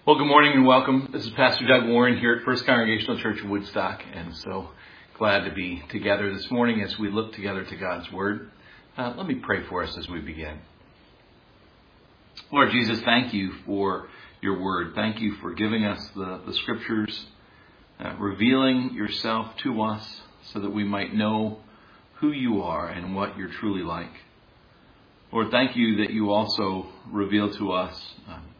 Well, good morning and welcome. This is Pastor Doug Warren here at First Congregational Church of Woodstock, and so glad to be together this morning as we look together to God's Word. Let me pray for us as we begin. Lord Jesus, thank you for your Word. Thank you for giving us the Scriptures, revealing yourself to us so that we might know who you are and what you're truly like. Lord, thank you that you also reveal to us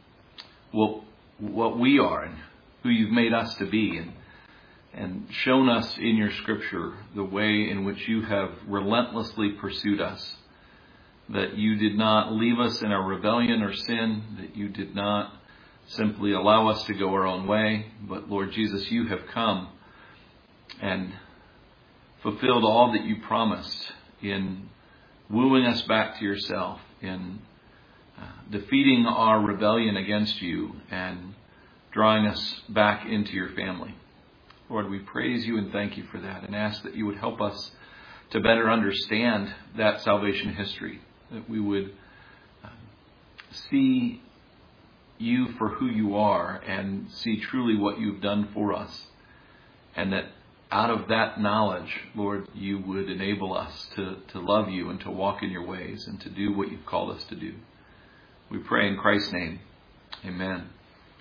what we are and who you've made us to be, and shown us in your Scripture the way in which you have relentlessly pursued us, that you did not leave us in our rebellion or sin, that you did not simply allow us to go our own way, but Lord Jesus, you have come and fulfilled all that you promised in wooing us back to yourself, in defeating our rebellion against you and drawing us back into your family. Lord, we praise you and thank you for that, and ask that you would help us to better understand that salvation history, that we would see you for who you are and see truly what you've done for us, and that out of that knowledge, Lord, you would enable us to love you and to walk in your ways and to do what you've called us to do. We pray in Christ's name. Amen.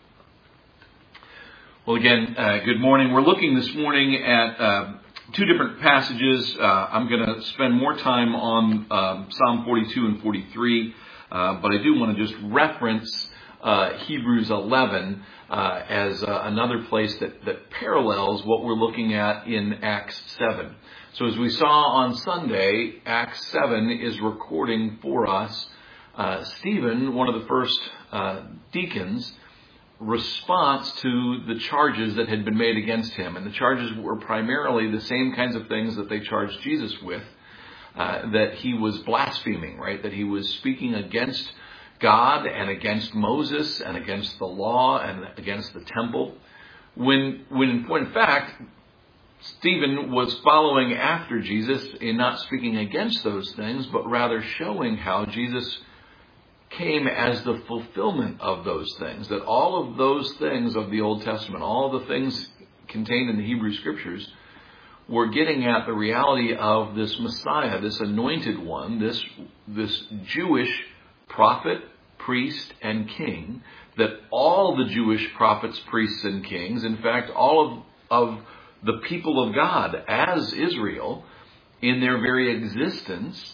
Well, again, good morning. We're looking this morning at two different passages. I'm going to spend more time on Psalm 42 and 43, but I do want to just reference Hebrews 11 as another place that parallels what we're looking at in Acts 7. So as we saw on Sunday, Acts 7 is recording for us Stephen, one of the first deacons, response to the charges that had been made against him. And the charges were primarily the same kinds of things that they charged Jesus with, that he was blaspheming, right? That he was speaking against God and against Moses and against the law and against the temple. When in point of fact, Stephen was following after Jesus in not speaking against those things, but rather showing how Jesus came as the fulfillment of those things, that all of those things of the Old Testament, all the things contained in the Hebrew Scriptures, were getting at the reality of this Messiah, this anointed one, this Jewish prophet, priest, and king, that all the Jewish prophets, priests, and kings, in fact, all of the people of God as Israel, in their very existence,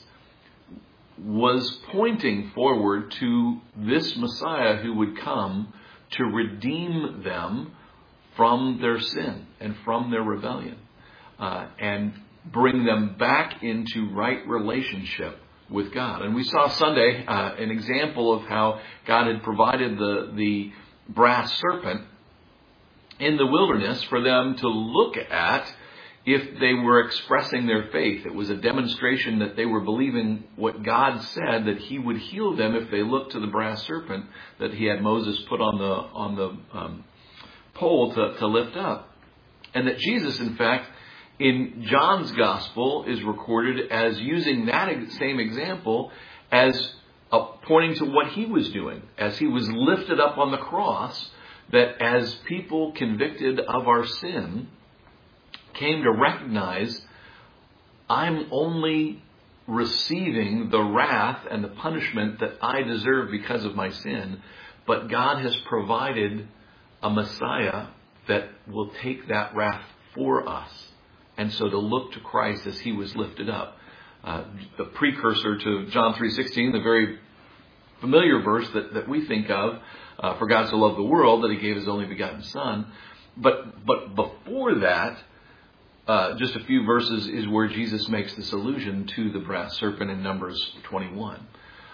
was pointing forward to this Messiah who would come to redeem them from their sin and from their rebellion, and bring them back into right relationship with God. And we saw Sunday an example of how God had provided the brass serpent in the wilderness for them to look at if they were expressing their faith. It was a demonstration that they were believing what God said, that he would heal them if they looked to the brass serpent that he had Moses put on the pole to lift up. And that Jesus, in fact, in John's gospel is recorded as using that same example as pointing to what he was doing as he was lifted up on the cross, that as people convicted of our sin came to recognize, I'm only receiving the wrath and the punishment that I deserve because of my sin, but God has provided a Messiah that will take that wrath for us. And so to look to Christ as he was lifted up. The precursor to John 3:16, the very familiar verse that we think of, for God so loved the world that he gave his only begotten Son. But before that, just a few verses is where Jesus makes this allusion to the brass serpent in Numbers 21.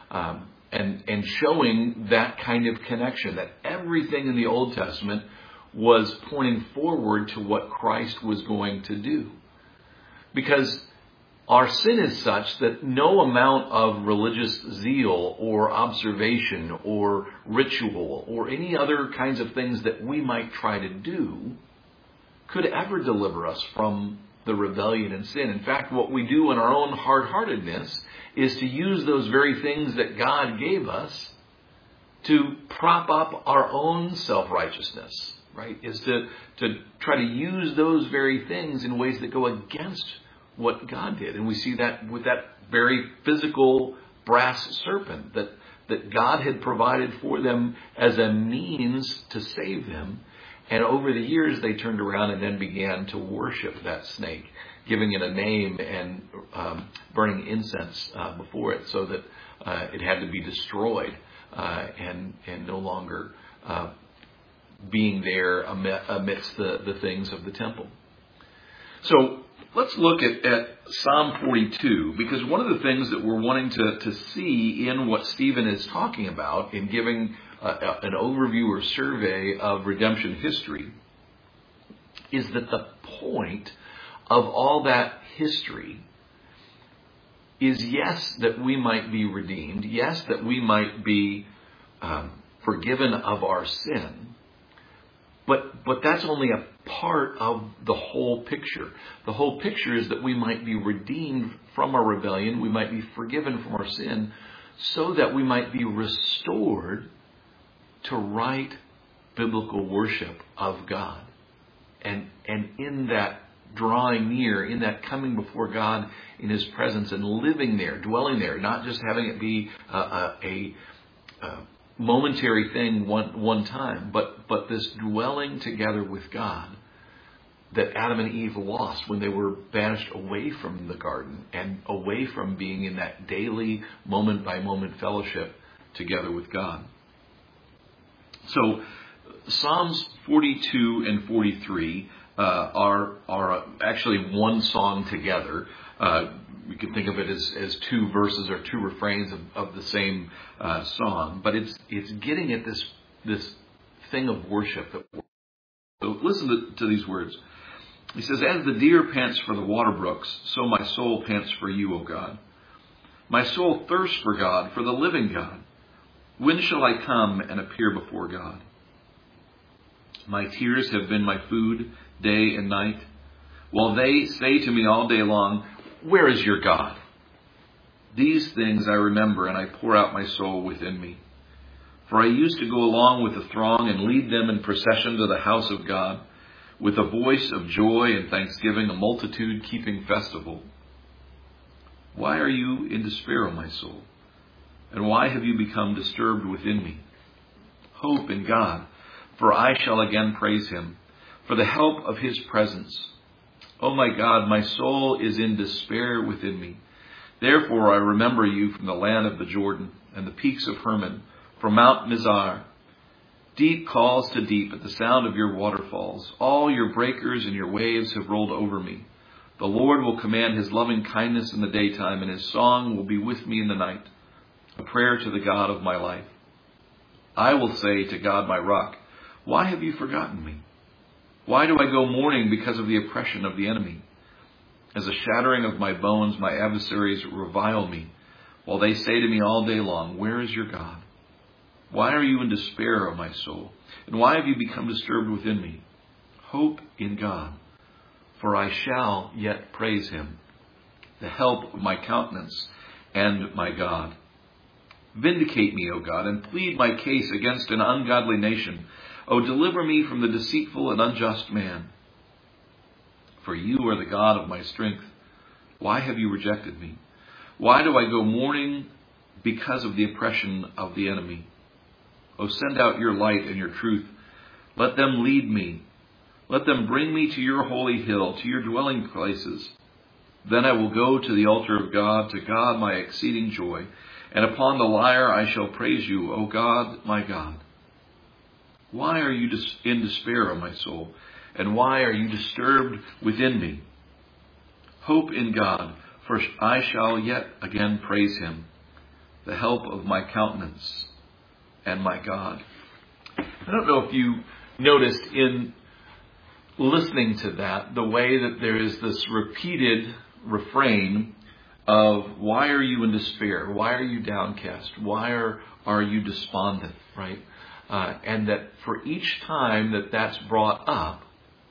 And showing that kind of connection, that everything in the Old Testament was pointing forward to what Christ was going to do. Because our sin is such that no amount of religious zeal or observation or ritual or any other kinds of things that we might try to do could ever deliver us from the rebellion and sin. In fact, what we do in our own hard-heartedness is to use those very things that God gave us to prop up our own self-righteousness, right? Is to try to use those very things in ways that go against what God did. And we see that with that very physical brass serpent that God had provided for them as a means to save them. And over the years, they turned around and then began to worship that snake, giving it a name and burning incense before it so that it had to be destroyed and no longer being there amidst the things of the temple. So let's look at Psalm 42, because one of the things that we're wanting to see in what Stephen is talking about in giving an overview or survey of redemption history is that the point of all that history is, yes, that we might be redeemed, yes, that we might be forgiven of our sin, but that's only a part of the whole picture. The whole picture is that we might be redeemed from our rebellion, we might be forgiven from our sin, so that we might be restored to right biblical worship of God. And in that drawing near, in that coming before God in His presence and living there, dwelling there, not just having it be a momentary thing one time, but this dwelling together with God that Adam and Eve lost when they were banished away from the garden and away from being in that daily moment by moment fellowship together with God. So Psalms 42 and 43 are actually one song together. We can think of it as two verses or two refrains of the same song, but it's getting at this thing of worship. So listen to these words. He says, "As the deer pants for the water brooks, so my soul pants for you, O God. My soul thirsts for God, for the living God. When shall I come and appear before God? My tears have been my food day and night, while they say to me all day long, where is your God? These things I remember, and I pour out my soul within me. For I used to go along with the throng and lead them in procession to the house of God, with a voice of joy and thanksgiving, a multitude keeping festival. Why are you in despair, O my soul? And why have you become disturbed within me? Hope in God, for I shall again praise Him, for the help of His presence. O my God, my soul is in despair within me. Therefore I remember you from the land of the Jordan and the peaks of Hermon, from Mount Mizar. Deep calls to deep at the sound of your waterfalls. All your breakers and your waves have rolled over me. The Lord will command His loving kindness in the daytime, and His song will be with me in the night, a prayer to the God of my life. I will say to God, my rock, why have you forgotten me? Why do I go mourning because of the oppression of the enemy? As a shattering of my bones, my adversaries revile me, while they say to me all day long, where is your God? Why are you in despair, O my soul? And why have you become disturbed within me? Hope in God, for I shall yet praise Him, the help of my countenance and my God. Vindicate me, O God, and plead my case against an ungodly nation. O deliver me from the deceitful and unjust man. For you are the God of my strength. Why have you rejected me? Why do I go mourning because of the oppression of the enemy? O send out your light and your truth. Let them lead me. Let them bring me to your holy hill, to your dwelling places. Then I will go to the altar of God, to God my exceeding joy. And upon the lyre I shall praise you, O God, my God. Why are you in despair, O my soul? And why are you disturbed within me? Hope in God, for I shall yet again praise Him, the help of my countenance and my God. I don't know if you noticed in listening to that, the way that there is this repeated refrain of why are you in despair? Why are you downcast? Why are you despondent, right? And that for each time that's brought up,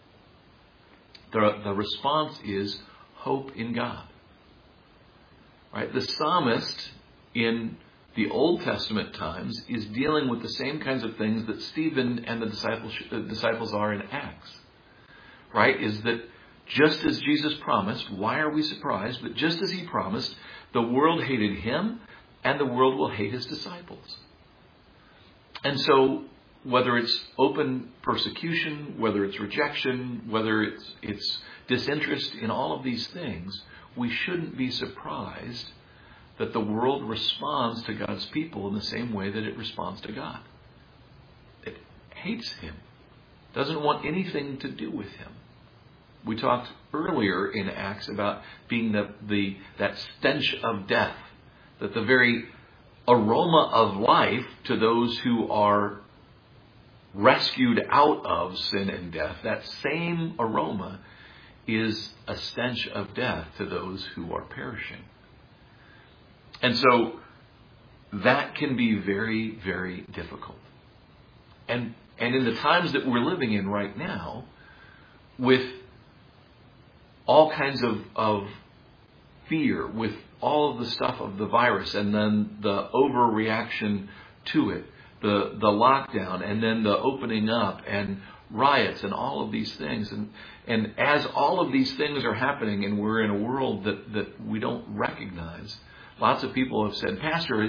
the response is hope in God. Right? The psalmist in the Old Testament times is dealing with the same kinds of things that Stephen and the disciples are in Acts. Right? Is that just as Jesus promised, why are we surprised? But just as he promised, the world hated him and the world will hate his disciples. And so whether it's open persecution, whether it's rejection, whether it's disinterest in all of these things, we shouldn't be surprised that the world responds to God's people in the same way that it responds to God. It hates him, doesn't want anything to do with him. We talked earlier in Acts about being that stench of death, that the very aroma of life to those who are rescued out of sin and death, that same aroma is a stench of death to those who are perishing. And so that can be very, very difficult. And in the times that we're living in right now, with all kinds of fear, with all of the stuff of the virus, and then the overreaction to it, the lockdown, and then the opening up, and riots, and all of these things. And as all of these things are happening, and we're in a world that we don't recognize, lots of people have said, Pastor,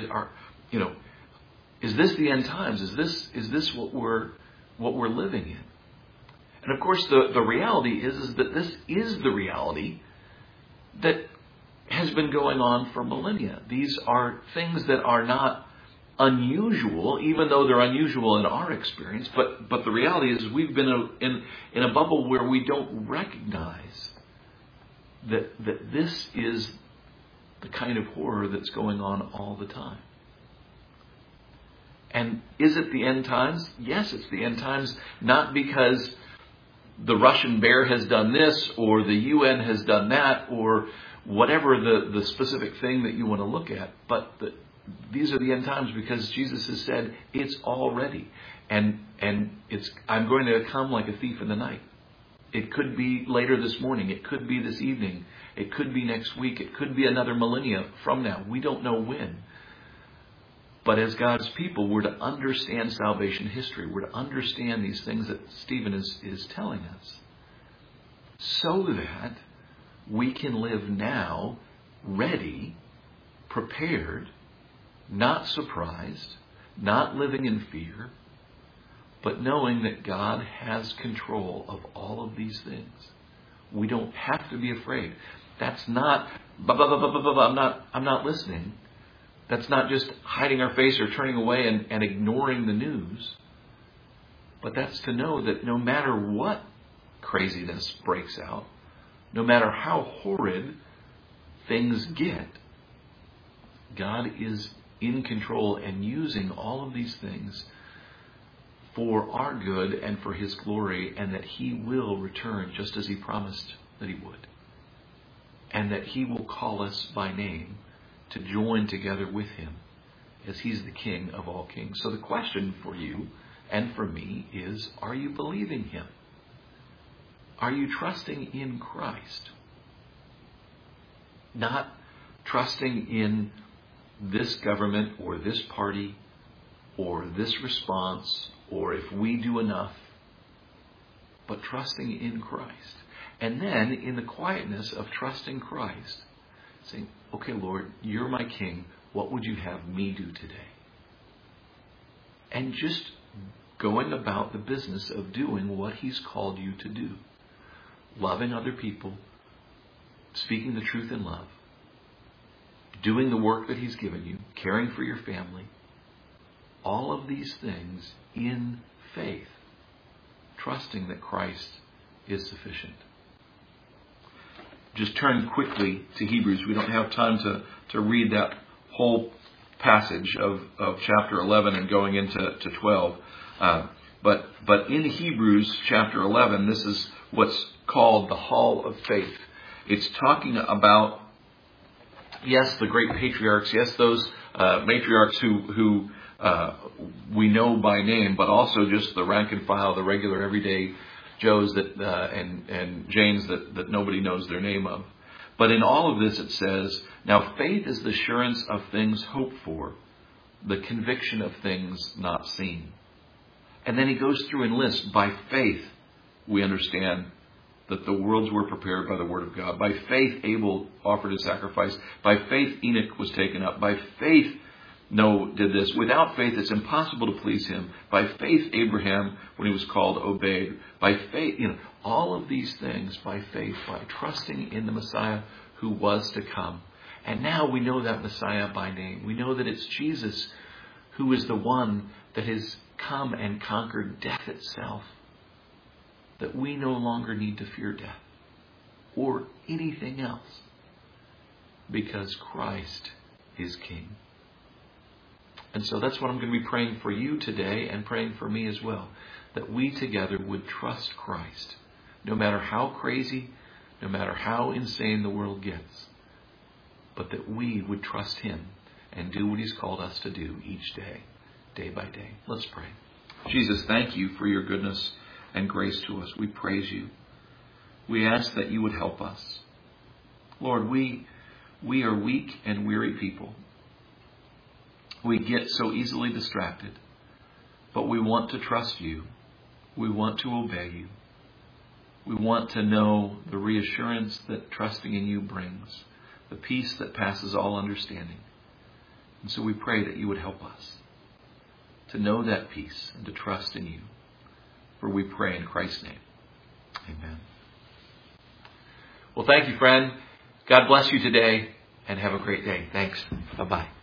is this the end times? Is this what we're living in? And of course, the reality is that this is the reality that has been going on for millennia. These are things that are not unusual, even though they're unusual in our experience. But the reality is we've been in a bubble where we don't recognize that this is the kind of horror that's going on all the time. And is it the end times? Yes, it's the end times, not because the Russian bear has done this, or the UN has done that, or whatever the specific thing that you want to look at, but these are the end times because Jesus has said it's already, and I'm going to come like a thief in the night. It could be later this morning, it could be this evening, it could be next week, it could be another millennia from now. We don't know when. But as God's people, we're to understand salvation history. We're to understand these things that Stephen is telling us, so that we can live now ready, prepared, not surprised, not living in fear, but knowing that God has control of all of these things. We don't have to be afraid. That's not, I'm not listening. That's not just hiding our face or turning away and ignoring the news. But that's to know that no matter what craziness breaks out, no matter how horrid things get, God is in control and using all of these things for our good and for His glory, and that He will return just as He promised that He would. And that He will call us by name to join together with Him as He's the King of all kings. So the question for you and for me is, are you believing Him? Are you trusting in Christ? Not trusting in this government or this party or this response or if we do enough, but trusting in Christ. And then in the quietness of trusting Christ, saying, okay, Lord, you're my King. What would you have me do today? And just going about the business of doing what He's called you to do. Loving other people, speaking the truth in love, doing the work that He's given you, caring for your family. All of these things in faith, trusting that Christ is sufficient. Just turn quickly to Hebrews. We don't have time to read that whole passage of chapter 11 and going into 12. But in Hebrews chapter 11, this is what's called the Hall of Faith. It's talking about, yes, the great patriarchs, yes, those matriarchs who we know by name, but also just the rank and file, the regular everyday Joes that and Janes that nobody knows their name of. But in all of this it says, now faith is the assurance of things hoped for, the conviction of things not seen. And then he goes through and lists, by faith, we understand that the worlds were prepared by the word of God. By faith, Abel offered his sacrifice. By faith, Enoch was taken up. By faith, Noah did this. Without faith, it's impossible to please him. By faith, Abraham, when he was called, obeyed. By faith, all of these things by faith, by trusting in the Messiah who was to come. And now we know that Messiah by name. We know that it's Jesus who is the one that has come and conquered death itself. That we no longer need to fear death or anything else because Christ is King. And so that's what I'm going to be praying for you today and praying for me as well. That we together would trust Christ. No matter how crazy, no matter how insane the world gets. But that we would trust Him and do what He's called us to do each day, day by day. Let's pray. Jesus, thank you for your goodness and grace to us. We praise you. We ask that you would help us. Lord, we are weak and weary people. We get so easily distracted, but we want to trust you. We want to obey you. We want to know the reassurance that trusting in you brings, the peace that passes all understanding. And so we pray that you would help us to know that peace and to trust in you. For we pray in Christ's name. Amen. Well, thank you, friend. God bless you today and have a great day. Thanks. Bye-bye.